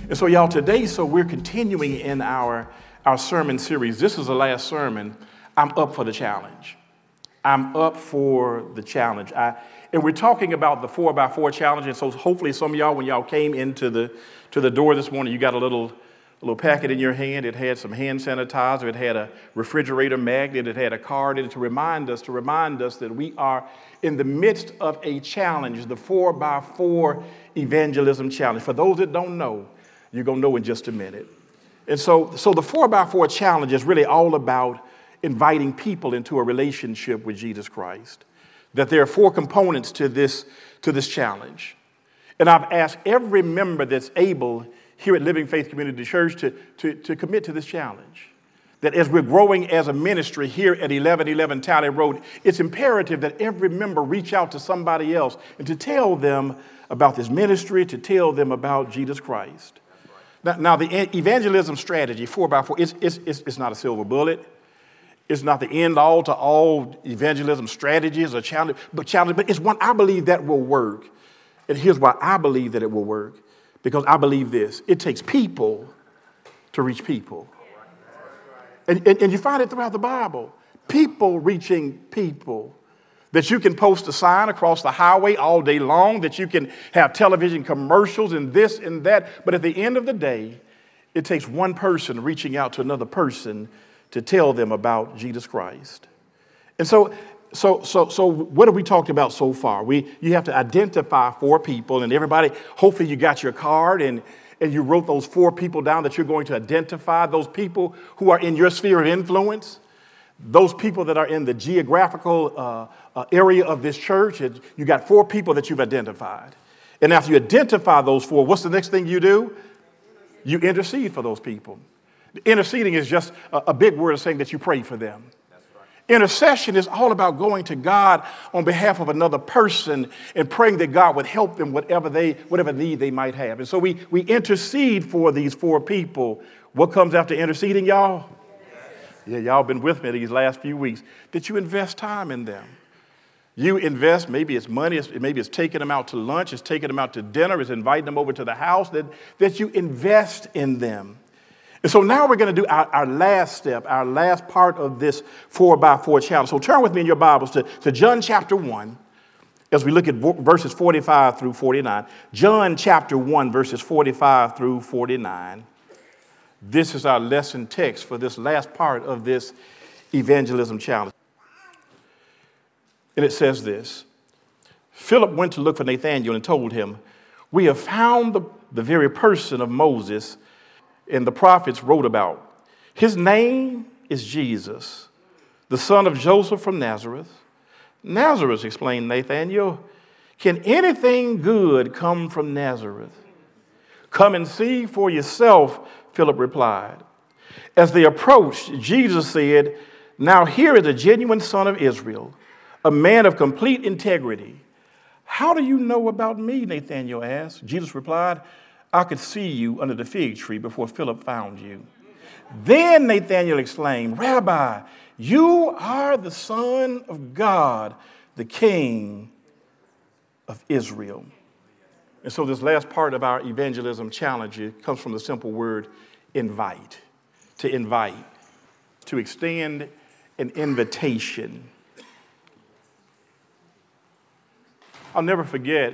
And so, y'all, today, we're continuing in our sermon series. This is the last sermon. I'm up for the challenge. I'm up for the challenge. And we're talking about the 4x4 challenge. And so hopefully some of y'all, when y'all came into the door this morning, you got a little packet in your hand. It had some hand sanitizer. It had a refrigerator magnet. It had a card in it to remind us that we are in the midst of a challenge, the 4x4 evangelism challenge. For those that don't know, you're going to know in just a minute. And so the 4x4 challenge is really all about inviting people into a relationship with Jesus Christ. That there are 4 components to this challenge. And I've asked every member that's able here at Living Faith Community Church to commit to this challenge. That as we're growing as a ministry here at 1111 Tally Road, it's imperative that every member reach out to somebody else and to tell them about this ministry, to tell them about Jesus Christ. Now the evangelism strategy, 4x4, it's not a silver bullet. It's not the end all to all evangelism strategies or challenge, but it's one I believe that will work. And here's why I believe that it will work. Because I believe this. It takes people to reach people. And you find it throughout the Bible. People reaching people. That you can post a sign across the highway all day long. That you can have television commercials and this and that. But at the end of the day, it takes one person reaching out to another person to tell them about Jesus Christ. And so what have we talked about so far? You have to identify 4 people, and everybody, hopefully you got your card and you wrote those 4 people down that you're going to identify, those people who are in your sphere of influence, those people that are in the geographical area of this church. You got 4 people that you've identified. And after you identify those 4, what's the next thing you do? You intercede for those people. Interceding is just a big word of saying that you pray for them. Intercession is all about going to God on behalf of another person and praying that God would help them whatever need they might have. And so we intercede for these 4 people. What comes after interceding, y'all? Yeah, y'all been with me these last few weeks. That you invest time in them. You invest, maybe it's money, maybe it's taking them out to lunch, it's taking them out to dinner, it's inviting them over to the house, that you invest in them. And so now we're going to do our last step, our last part of this 4x4 challenge. So turn with me in your Bibles to John chapter 1 as we look at verses 45 through 49. John chapter 1, verses 45 through 49. This is our lesson text for this last part of this evangelism challenge. And it says this: Philip went to look for Nathanael and told him, "We have found the very person of Moses and the prophets wrote about. His name is Jesus, the son of Joseph from Nazareth." "Nazareth," explained Nathanael. "Can anything good come from Nazareth?" "Come and see for yourself," Philip replied. As they approached, Jesus said, "Now here is a genuine son of Israel, a man of complete integrity." "How do you know about me?" Nathanael asked. Jesus replied, "I could see you under the fig tree before Philip found you." Then Nathanael exclaimed, "Rabbi, you are the Son of God, the King of Israel." And so this last part of our evangelism challenge comes from the simple word invite. To invite, to extend an invitation. I'll never forget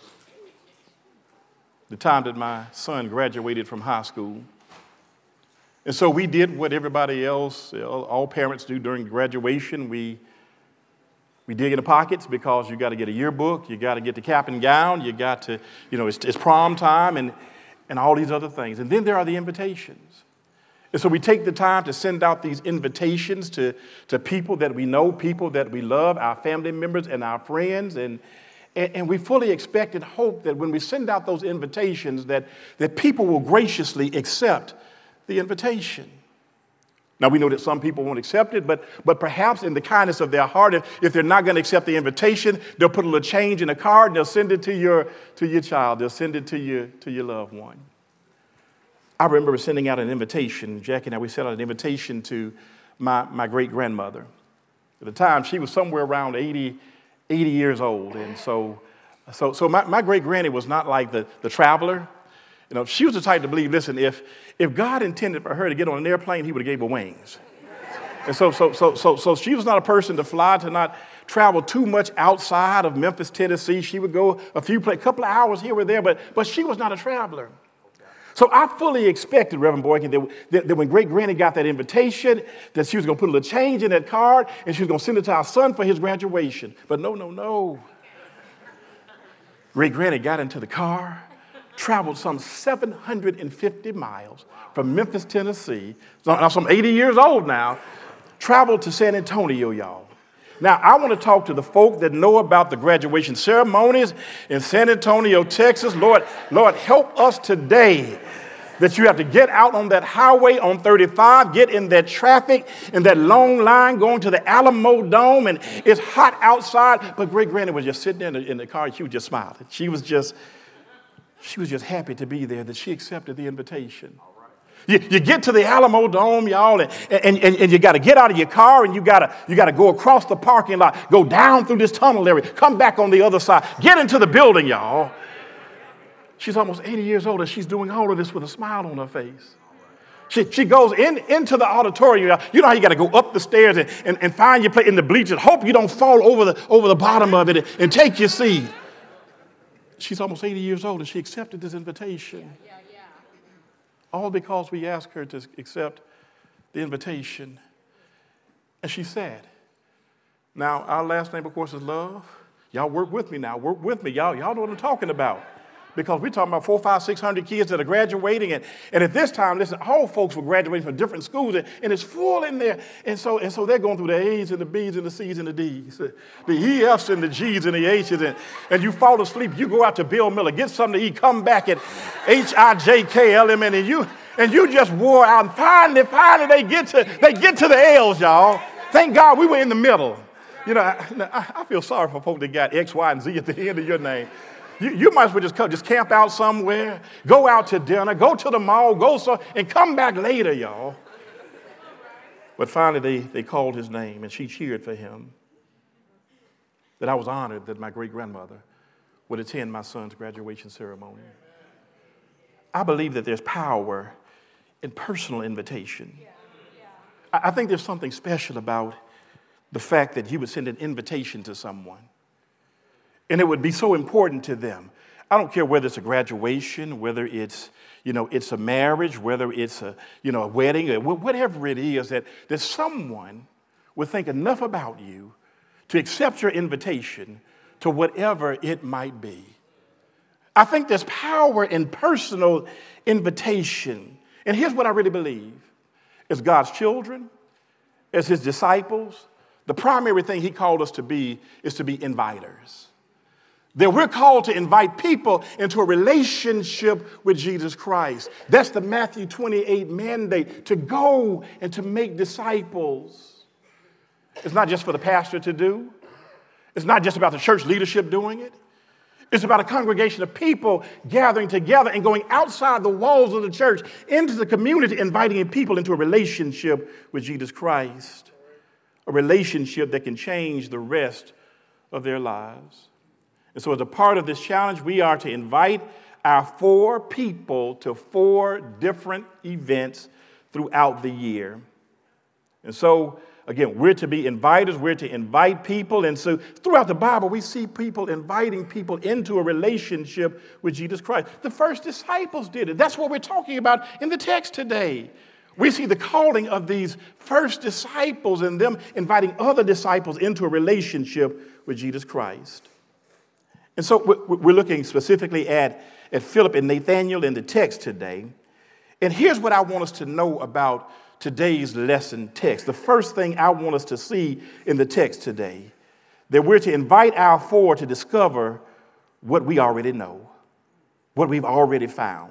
the time that my son graduated from high school. And so we did what everybody else, all parents do during graduation. We dig in the pockets because you got to get a yearbook, you got to get the cap and gown, you got to, it's prom time and all these other things. And then there are the invitations. And so we take the time to send out these invitations to people that we know, people that we love, our family members and our friends. And we fully expect and hope that when we send out those invitations that people will graciously accept the invitation. Now, we know that some people won't accept it, but perhaps in the kindness of their heart, if they're not going to accept the invitation, they'll put a little change in a card and they'll send it to your child. They'll send it to your loved one. I remember sending out an invitation. Jackie and I, we sent out an invitation to my great-grandmother. At the time, she was somewhere around 80 years old. And so my great-granny was not like the traveler. You know, she was the type to believe, listen, if God intended for her to get on an airplane, he would have gave her wings. And so she was not a person to fly, to not travel too much outside of Memphis, Tennessee. She would go a couple of hours here or there, but she was not a traveler. So I fully expected, Reverend Boykin, that when Great Granny got that invitation, that she was going to put a little change in that card and she was going to send it to our son for his graduation. But no. Great Granny got into the car, traveled some 750 miles from Memphis, Tennessee. Now, some 80 years old now, traveled to San Antonio, y'all. Now, I want to talk to the folk that know about the graduation ceremonies in San Antonio, Texas. Lord, help us today that you have to get out on that highway on 35, get in that traffic, in that long line going to the Alamo Dome, and it's hot outside. But Great Granny was just sitting there in the car, and she was just smiling. She was just happy to be there, that she accepted the invitation. You get to the Alamo Dome, y'all, and you got to get out of your car, and you got to go across the parking lot, go down through this tunnel area, come back on the other side, get into the building, y'all. She's almost 80 years old, and she's doing all of this with a smile on her face. She goes into the auditorium. You know how you got to go up the stairs and find your place in the bleachers. Hope you don't fall over the bottom of it and take your seat. She's almost 80 years old, and she accepted this invitation. Yeah. All because we asked her to accept the invitation. And she said, now, our last name, of course, is Love. Y'all work with me now. Work with me. Y'all know what I'm talking about. Because we're talking about 400, 500, 600 kids that are graduating. And at this time, listen, all folks were graduating from different schools. And it's full in there. And so they're going through the A's and the B's and the C's and the D's. The EF's and the G's and the H's. And you fall asleep. You go out to Bill Miller, get something to eat, come back at HIJKLMN. And you just wore out. And finally, they get to the L's, y'all. Thank God we were in the middle. You know, I feel sorry for folks that got X, Y, and Z at the end of your name. You might as well just camp out somewhere, go out to dinner, go to the mall, and come back later, y'all. But finally, they called his name, and she cheered for him. That I was honored that my great-grandmother would attend my son's graduation ceremony. I believe that there's power in personal invitation. I think there's something special about the fact that you would send an invitation to someone. And it would be so important to them. I don't care whether it's a graduation, whether it's a marriage, whether it's a wedding, or whatever it is, that someone would think enough about you to accept your invitation to whatever it might be. I think there's power in personal invitation. And here's what I really believe. As God's children, as his disciples, the primary thing he called us to be is to be inviters. That we're called to invite people into a relationship with Jesus Christ. That's the Matthew 28 mandate, to go and to make disciples. It's not just for the pastor to do. It's not just about the church leadership doing it. It's about a congregation of people gathering together and going outside the walls of the church into the community, inviting people into a relationship with Jesus Christ. A relationship that can change the rest of their lives. And so as a part of this challenge, we are to invite our 4 people to 4 different events throughout the year. And so, again, we're to be inviters. We're to invite people. And so throughout the Bible, we see people inviting people into a relationship with Jesus Christ. The first disciples did it. That's what we're talking about in the text today. We see the calling of these first disciples and them inviting other disciples into a relationship with Jesus Christ. And so we're looking specifically at Philip and Nathanael in the text today. And here's what I want us to know about today's lesson text. The first thing I want us to see in the text today, that we're to invite our 4 to discover what we already know, what we've already found.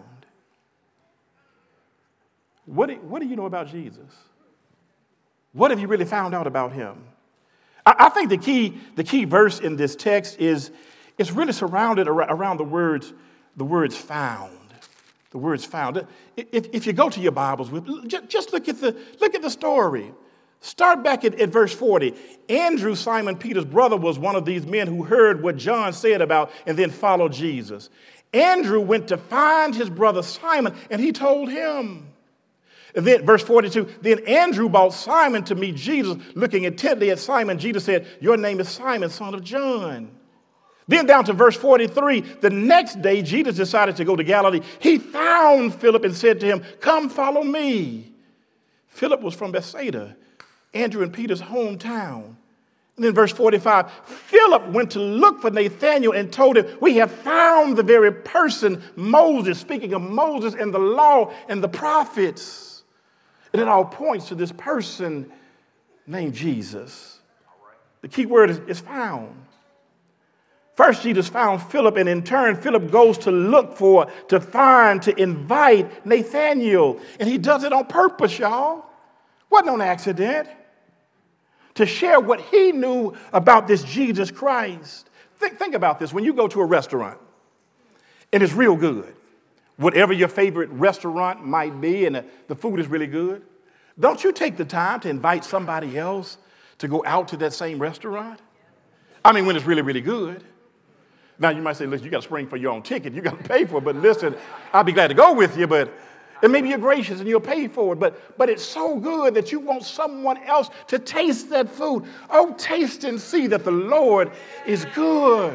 What do you know about Jesus? What have you really found out about him? I think the key verse in this text is it's really surrounded around the words found. The words found. If you go to your Bibles, just look at the story. Start back at verse 40. Andrew, Simon Peter's brother, was one of these men who heard what John said about and then followed Jesus. Andrew went to find his brother Simon, and he told him. And then, verse 42, then Andrew brought Simon to meet Jesus. Looking intently at Simon, Jesus said, your name is Simon, son of John. Then down to verse 43, the next day, Jesus decided to go to Galilee. He found Philip and said to him, come follow me. Philip was from Bethsaida, Andrew and Peter's hometown. And then verse 45, Philip went to look for Nathanael and told him, we have found the very person, Moses, speaking of Moses and the law and the prophets. And it all points to this person named Jesus. The key word is found. First, Jesus found Philip, and in turn, Philip goes to look for, to find, to invite Nathanael. And he does it on purpose, y'all. Wasn't on accident. To share what he knew about this Jesus Christ. Think about this. When you go to a restaurant, and it's real good, whatever your favorite restaurant might be, and the food is really good, don't you take the time to invite somebody else to go out to that same restaurant? I mean, when it's really, really good. Now, you might say, listen, you got to spring for your own ticket. You got to pay for it. But listen, I'll be glad to go with you. And maybe you're gracious and you'll pay for it. But it's so good that you want someone else to taste that food. Oh, taste and see that the Lord is good.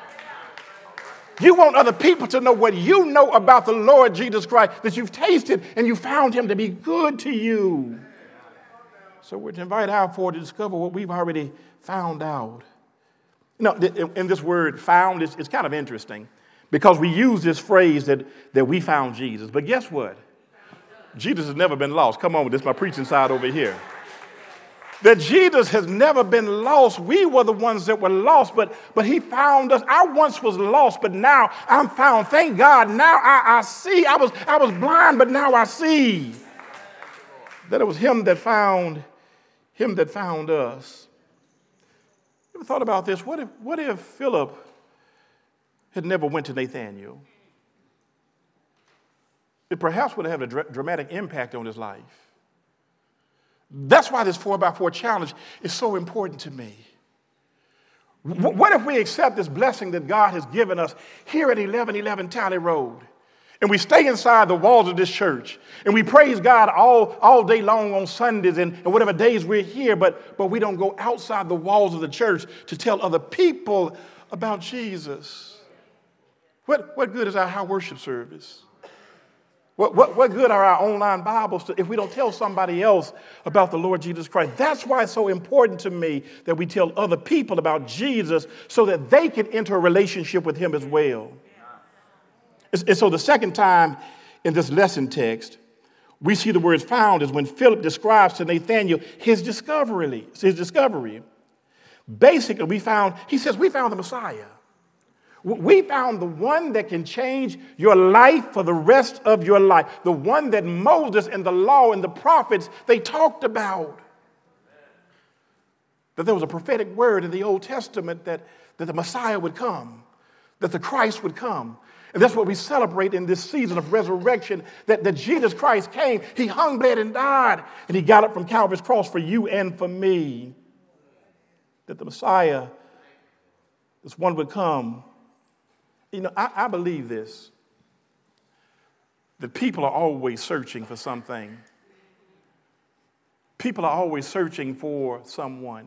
You want other people to know what you know about the Lord Jesus Christ, that you've tasted and you found him to be good to you. So we're to invite our forward to discover what we've already found out. You know, in this word found, it's kind of interesting because we use this phrase that we found Jesus. But guess what? Jesus has never been lost. Come on, this is my preaching side over here. That Jesus has never been lost. We were the ones that were lost, but he found us. I once was lost, but now I'm found. Thank God. Now I see. I was blind, but now I see. That it was him that found us. Ever thought about this? What if Philip had never went to Nathanael? It perhaps would have had a dramatic impact on his life. That's why this 4x4 challenge is so important to me. What if we accept this blessing that God has given us here at 1111 Tally Road, and we stay inside the walls of this church, and we praise God all day long on Sundays and whatever days we're here, but we don't go outside the walls of the church to tell other people about Jesus? What good is our worship service? What good are our online Bibles if we don't tell somebody else about the Lord Jesus Christ? That's why it's so important to me that we tell other people about Jesus so that they can enter a relationship with him as well. And so the second time in this lesson text, we see the word found is when Philip describes to Nathanael his discovery. Basically, he says, we found the Messiah. We found the one that can change your life for the rest of your life. The one that Moses and the law and the prophets, they talked about. That there was a prophetic word in the Old Testament that the Messiah would come, that the Christ would come. And that's what we celebrate in this season of resurrection, that Jesus Christ came. He hung, bled, and died. And he got up from Calvary's cross for you and for me. That the Messiah, this one would come. You know, I believe this, that people are always searching for something. People are always searching for someone.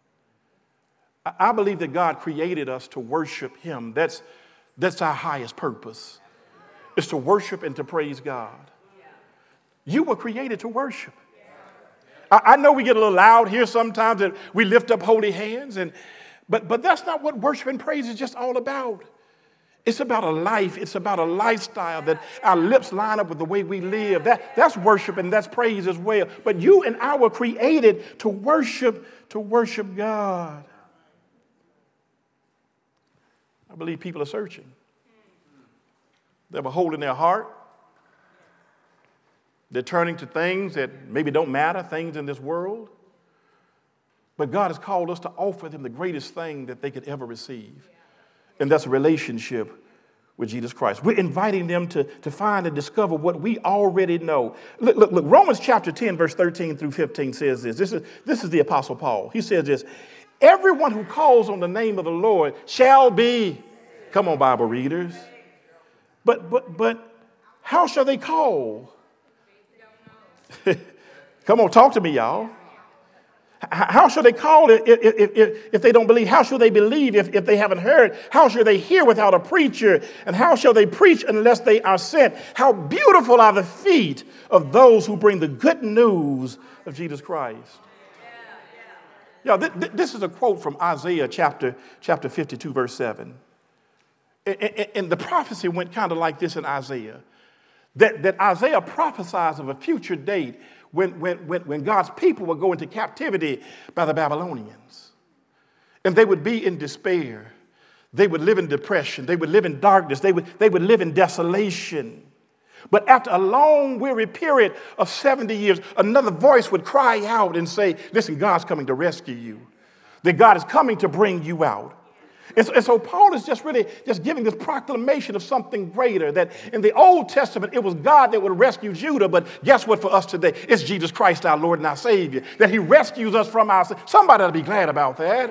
I believe that God created us to worship him. That's our highest purpose, is to worship and to praise God. You were created to worship. I know we get a little loud here sometimes that we lift up holy hands, but that's not what worship and praise is just all about. It's about a life. It's about a lifestyle that our lips line up with the way we live. That's worship and that's praise as well. But you and I were created to worship God. I believe people are searching. They have a hole in their heart. They're turning to things that maybe don't matter, things in this world. But God has called us to offer them the greatest thing that they could ever receive. And that's a relationship with Jesus Christ. We're inviting them to find and discover what we already know. Look, Romans chapter 10, verse 13 through 15 says this. This is the Apostle Paul. He says this, everyone who calls on the name of the Lord shall be, come on, Bible readers, But how shall they call? Come on, talk to me, y'all. How shall they call it if they don't believe? How shall they believe if they haven't heard? How shall they hear without a preacher? And how shall they preach unless they are sent? How beautiful are the feet of those who bring the good news of Jesus Christ. Yeah, this is a quote from Isaiah chapter 52, verse 7. And the prophecy went kind of like this in Isaiah. That Isaiah prophesies of a future date when God's people would go into captivity by the Babylonians. And they would be in despair. They would live in depression. They would live in darkness. They would live in desolation. But after a long, weary period of 70 years, another voice would cry out and say, listen, God's coming to rescue you. That God is coming to bring you out. And so Paul is just giving this proclamation of something greater, that in the Old Testament, it was God that would rescue Judah. But guess what for us today? It's Jesus Christ, our Lord and our Savior, that he rescues us from our sin. Somebody ought to be glad about that.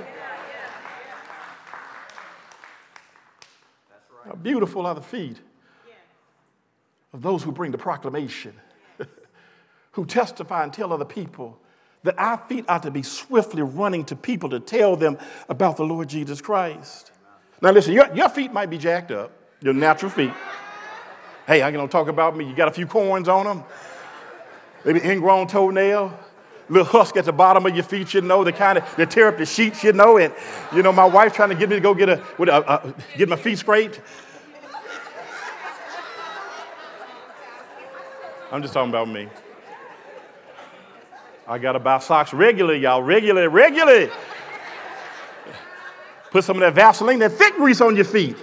How beautiful are the feet of those who bring the proclamation, who testify and tell other people that our feet ought to be swiftly running to people to tell them about the Lord Jesus Christ. Now listen, your feet might be jacked up, your natural feet. Hey, I'm going to talk about me. You got a few corns on them, maybe ingrown toenail, little husk at the bottom of your feet, you know, they tear up the sheets, you know, and, you know, my wife trying to get me to go get my feet scraped. I'm just talking about me. I got to buy socks regularly, y'all. Regularly. Put some of that Vaseline, that thick grease on your feet.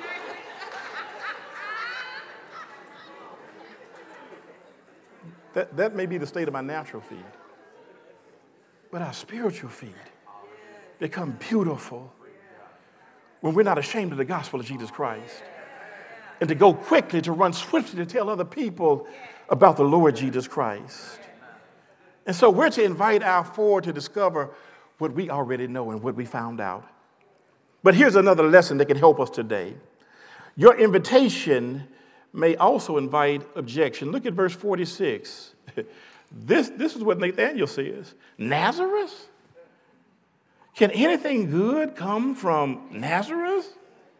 That may be the state of my natural feet. But our spiritual feet become beautiful when we're not ashamed of the gospel of Jesus Christ. And to go quickly, to run swiftly, to tell other people about the Lord Jesus Christ. And so we're to invite our four to discover what we already know and what we found out. But here's another lesson that can help us today. Your invitation may also invite objection. Look at verse 46. This is what Nathanael says. Nazareth? Can anything good come from Nazareth?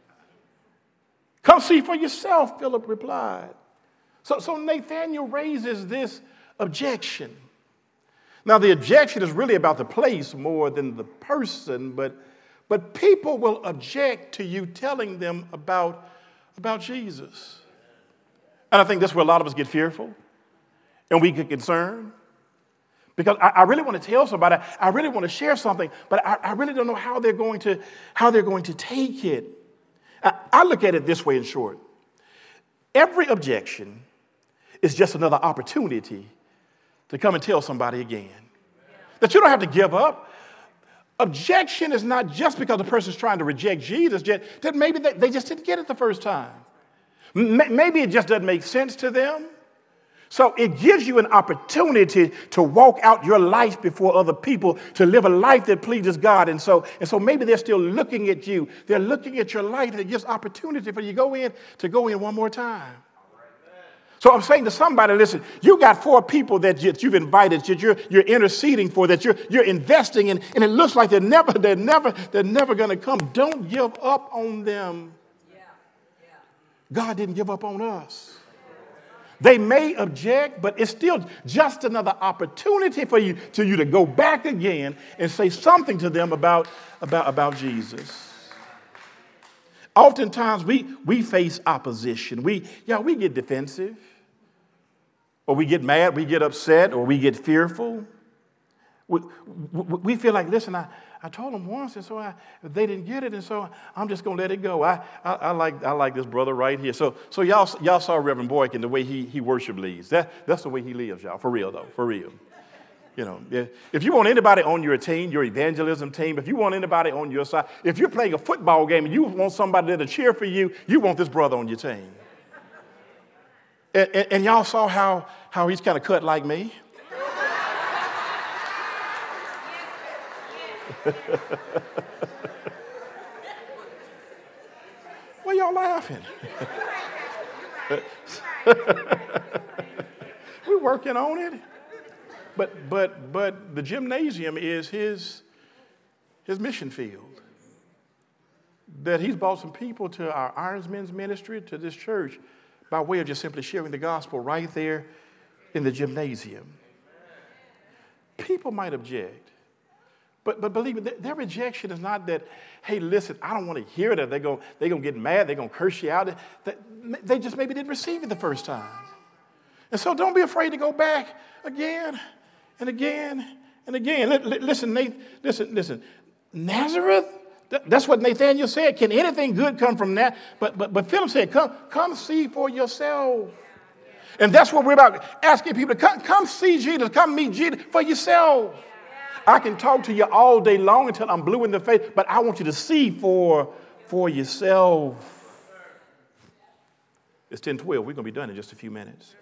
Come see for yourself, Philip replied. So Nathanael raises this objection. Now, the objection is really about the place more than the person, but people will object to you telling them about Jesus. And I think that's where a lot of us get fearful and we get concerned. Because I really want to tell somebody, I really want to share something, but I really don't know how they're going to take it. I look at it this way in short. Every objection is just another opportunity to come and tell somebody again. That you don't have to give up. Objection is not just because the person's trying to reject Jesus, that maybe they just didn't get it the first time. Maybe it just doesn't make sense to them. So it gives you an opportunity to walk out your life before other people, to live a life that pleases God. And so maybe they're still looking at you. They're looking at your life, and it gives opportunity for you to go in one more time. So I'm saying to somebody, listen, you got four people that you've invited, that you're interceding for, that you're investing in, and it looks like they're never going to come. Don't give up on them. God didn't give up on us. They may object, but it's still just another opportunity for you to go back again and say something to them about Jesus. Oftentimes we face opposition. We get defensive, or we get mad, we get upset, or we get fearful. We feel like, listen, I told them once, and so they didn't get it, and so I'm just going to let it go. I like this brother right here. So y'all saw Reverend Boykin, the way he worship leads. That's the way he lives, y'all, for real, though, for real. You know, if you want anybody on your team, your evangelism team, if you want anybody on your side, if you're playing a football game and you want somebody there to cheer for you, you want this brother on your team. And y'all saw how he's kind of cut like me. Why y'all laughing? We're working on it. But the gymnasium is his mission field. That he's brought some people to our Irons Men's ministry, to this church, by way of just simply sharing the gospel right there in the gymnasium. People might object. But believe me, their rejection is not that, hey, listen, I don't want to hear that. They're going to get mad. They're going to curse you out. They just maybe didn't receive it the first time. And so don't be afraid to go back again and again and again. Listen. Nazareth, that's what Nathanael said. Can anything good come from that? But Philip said, come see for yourself. And that's what we're about, asking people to come see Jesus, come meet Jesus for yourself. I can talk to you all day long until I'm blue in the face, but I want you to see for yourself. It's 10:12. We're going to be done in just a few minutes.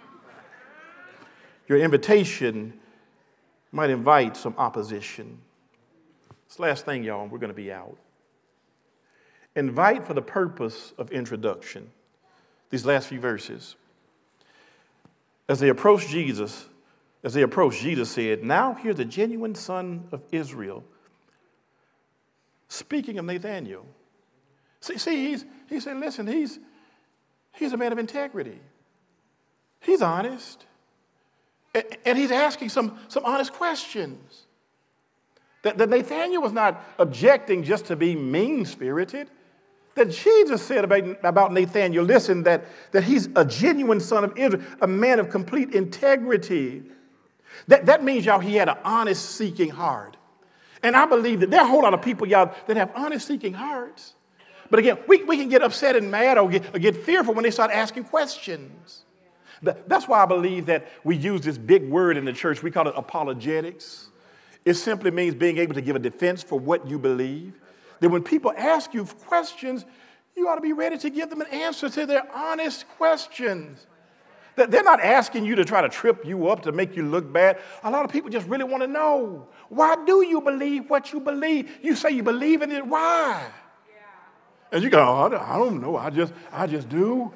Your invitation might invite some opposition. This last thing, y'all, and we're going to be out. Invite for the purpose of introduction. These last few verses. As they approached Jesus said, now here's the genuine son of Israel. Speaking of Nathanael. See, he said, listen, he's a man of integrity. He's honest. And he's asking some honest questions. That Nathanael was not objecting just to be mean-spirited. That Jesus said about Nathanael, listen, that he's a genuine son of Israel, a man of complete integrity. That means, y'all, he had an honest, seeking heart. And I believe that there are a whole lot of people, y'all, that have honest, seeking hearts. But again, we can get upset and mad or get fearful when they start asking questions. That's why I believe that we use this big word in the church. We call it apologetics. It simply means being able to give a defense for what you believe. That when people ask you questions, you ought to be ready to give them an answer to their honest questions. That they're not asking you to try to trip you up to make you look bad. A lot of people just really want to know, why do you believe what you believe? You say you believe in it, why? Yeah. And you go, oh, I don't know, I just do.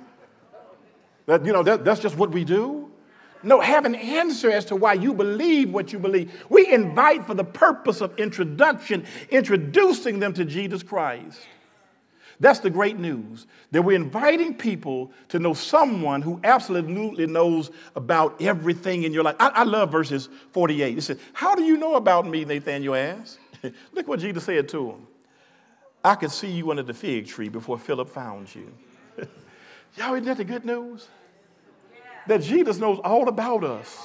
That's just what we do. No, have an answer as to why you believe what you believe. We invite for the purpose of introduction, introducing them to Jesus Christ. That's the great news, that we're inviting people to know someone who absolutely knows about everything in your life. I love verses 48. It says, how do you know about me, Nathanael asked. Look what Jesus said to him. I could see you under the fig tree before Philip found you. Y'all, isn't that the good news? That Jesus knows all about us.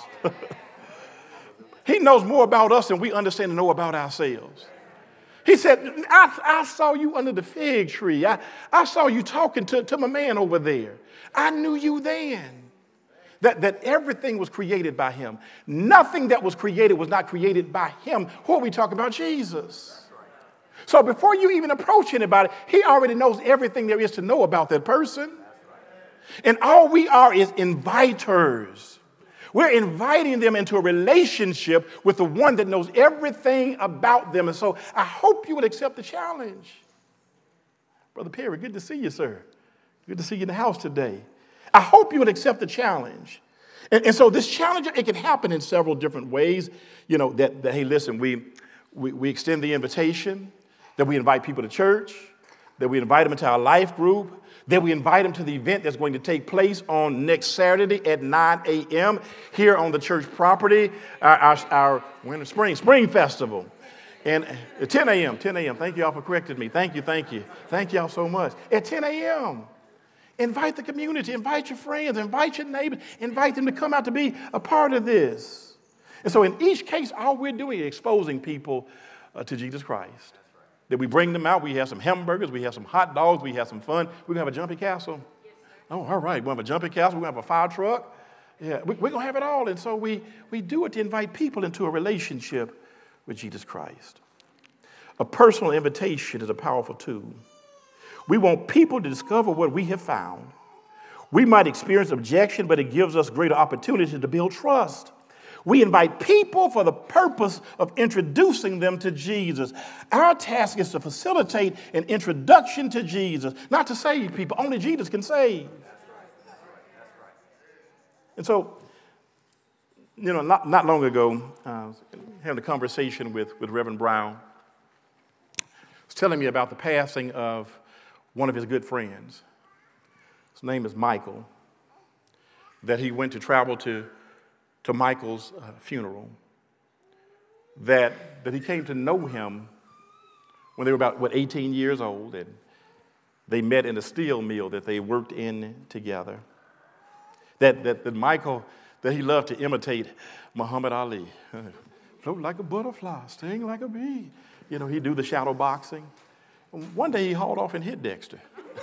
He knows more about us than we understand and know about ourselves. He said, I saw you under the fig tree. I saw you talking to my man over there. I knew you then. That everything was created by him. Nothing that was created was not created by him. Who are we talking about? Jesus. So before you even approach anybody, he already knows everything there is to know about that person. And all we are is inviters. We're inviting them into a relationship with the one that knows everything about them. And so I hope you would accept the challenge. Brother Perry, good to see you, sir. Good to see you in the house today. I hope you would accept the challenge. And so this challenge, it can happen in several different ways. You know, that hey, listen, we extend the invitation, that we invite people to church, that we invite them into our life group, that we invite them to the event that's going to take place on next Saturday at 9 a.m. here on the church property, our Spring Festival. And at 10 a.m. Thank you all for correcting me. Thank you. Thank y'all so much. At 10 a.m., invite the community, invite your friends, invite your neighbors, invite them to come out to be a part of this. And so in each case, all we're doing is exposing people to Jesus Christ. That we bring them out. We have some hamburgers. We have some hot dogs. We have some fun. We're going to have a jumping castle. Oh, all right. We're going to have a jumping castle. We're going to have a fire truck. Yeah, we're going to have it all. And so we do it to invite people into a relationship with Jesus Christ. A personal invitation is a powerful tool. We want people to discover what we have found. We might experience objection, but it gives us greater opportunity to build trust. We invite people for the purpose of introducing them to Jesus. Our task is to facilitate an introduction to Jesus, not to save people. Only Jesus can save. And so, not long ago, I was having a conversation with Reverend Brown. He was telling me about the passing of one of his good friends. His name is Michael. That he went to travel to Michael's funeral. That he came to know him when they were about, 18 years old. And they met in a steel mill that they worked in together. That Michael, that he loved to imitate Muhammad Ali. Float like a butterfly, sting like a bee. He'd do the shadow boxing. And one day he hauled off and hit Dexter.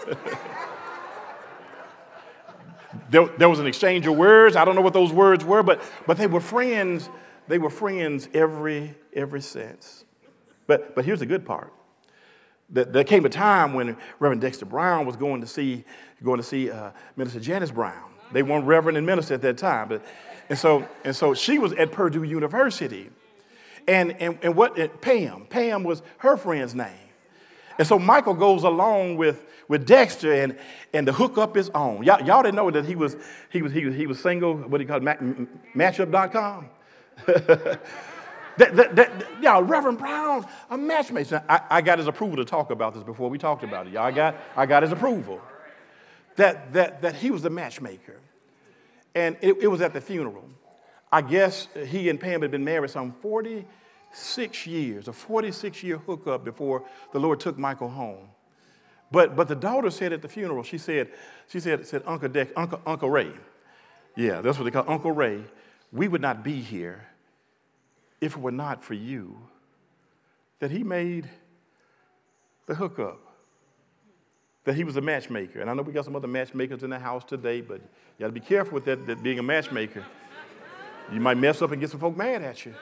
There was an exchange of words. I don't know what those words were, but they were friends. They were friends ever since. But here's the good part. There came a time when Reverend Dexter Brown was going to see Minister Janice Brown. They weren't reverend and minister at that time, and so she was at Purdue University, and Pam was her friend's name, and so Michael goes along with Dexter, and the hookup is on. Y'all didn't know that he was single. What do you call it? Matchup.com. Y'all, Reverend Brown, a matchmaker. I got his approval to talk about this before we talked about it. Y'all, I got his approval. That he was the matchmaker. And it was at the funeral. I guess he and Pam had been married some 46 years, a 46-year hookup before the Lord took Michael home. But the daughter said at the funeral, she said, Uncle Ray. Yeah, that's what they call Uncle Ray. We would not be here if it were not for you, that he made the hookup, that he was a matchmaker. And I know we got some other matchmakers in the house today, but you got to be careful with that being a matchmaker. You might mess up and get some folk mad at you.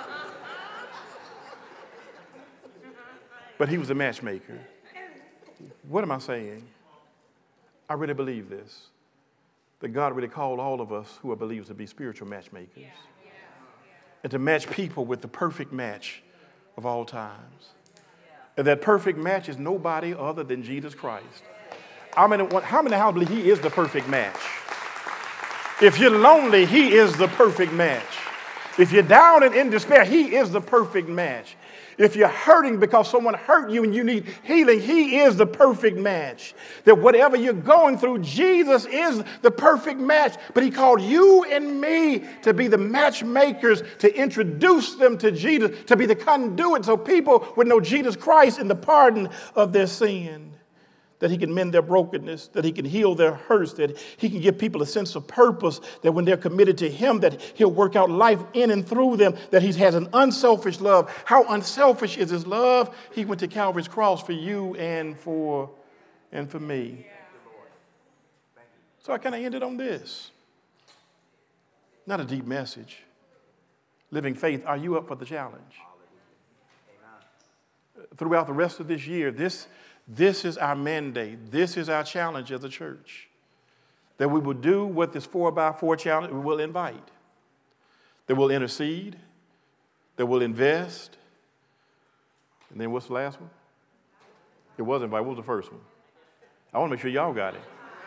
But he was a matchmaker. What am I saying? I really believe this, that God really called all of us who are believers to be spiritual matchmakers. And to match people with the perfect match of all times. And that perfect match is nobody other than Jesus Christ. How many believe he is the perfect match? If you're lonely, he is the perfect match. If you're down and in despair, he is the perfect match. If you're hurting because someone hurt you and you need healing, he is the perfect match. That whatever you're going through, Jesus is the perfect match. But he called you and me to be the matchmakers, to introduce them to Jesus, to be the conduit so people would know Jesus Christ in the pardon of their sin. That he can mend their brokenness, that he can heal their hurts, that he can give people a sense of purpose, that when they're committed to him, that he'll work out life in and through them, that he has an unselfish love. How unselfish is his love? He went to Calvary's cross for you and for me. So I kind of ended on this. Not a deep message. Living faith, are you up for the challenge? Throughout the rest of this year, this is our mandate. This is our challenge as a church. That we will do what this 4x4 challenge, we will invite. That we'll intercede. That we'll invest. And then what's the last one? It was invite. What was the first one? I want to make sure y'all got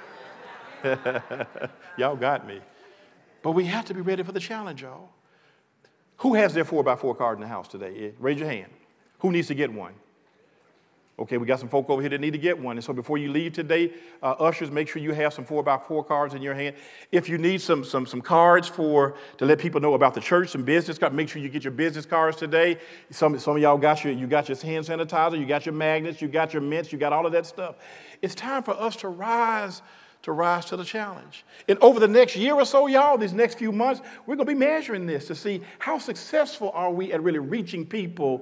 it. Y'all got me. But we have to be ready for the challenge, y'all. Who has their 4x4 card in the house today? Raise your hand. Who needs to get one? Okay, we got some folk over here that need to get one. And so before you leave today, ushers, make sure you have some 4x4 cards in your hand. If you need some cards to let people know about the church, some business cards, make sure you get your business cards today. Some of y'all got your hand sanitizer, you got your magnets, you got your mints, you got all of that stuff. It's time for us to rise to the challenge. And over the next year or so, y'all, these next few months, we're going to be measuring this to see how successful are we at really reaching people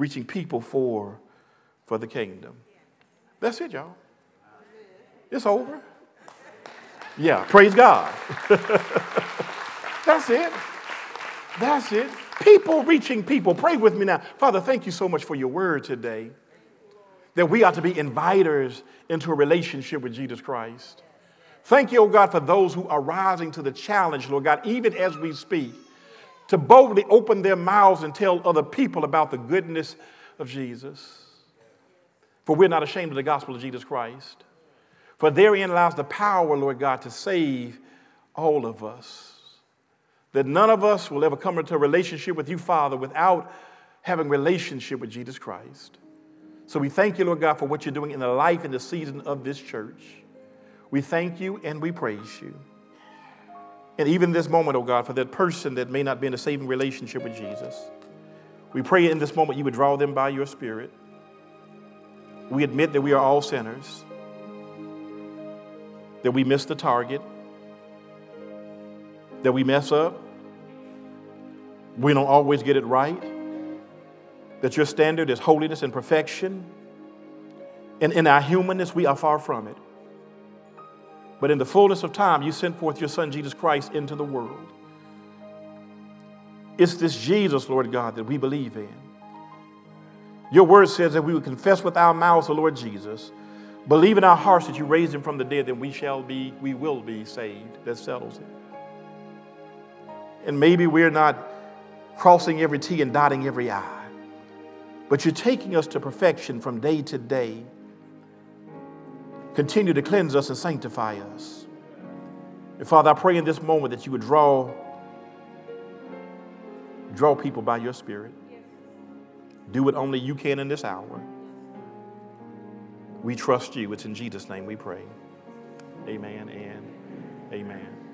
for the kingdom. That's it, y'all. It's over. Yeah, praise God. That's it. That's it. People reaching people. Pray with me now. Father, thank you so much for your word today. That we ought to be inviters into a relationship with Jesus Christ. Thank you, oh God, for those who are rising to the challenge, Lord God, even as we speak, to boldly open their mouths and tell other people about the goodness of Jesus. For we're not ashamed of the gospel of Jesus Christ. For therein lies the power, Lord God, to save all of us, that none of us will ever come into a relationship with you, Father, without having a relationship with Jesus Christ. So we thank you, Lord God, for what you're doing in the life and the season of this church. We thank you and we praise you. And even this moment, oh God, for that person that may not be in a saving relationship with Jesus, we pray in this moment you would draw them by your Spirit. We admit that we are all sinners, that we miss the target, that we mess up, we don't always get it right, that your standard is holiness and perfection, and in our humanness we are far from it. But in the fullness of time, you sent forth your Son, Jesus Christ, into the world. It's this Jesus, Lord God, that we believe in. Your word says that we would confess with our mouths the Lord Jesus, believe in our hearts that you raised him from the dead, that we will be saved. That settles it. And maybe we're not crossing every T and dotting every I, but you're taking us to perfection from day to day. Continue to cleanse us and sanctify us. And Father, I pray in this moment that you would draw people by your Spirit. Do what only you can in this hour. We trust you. It's in Jesus' name we pray. Amen and amen.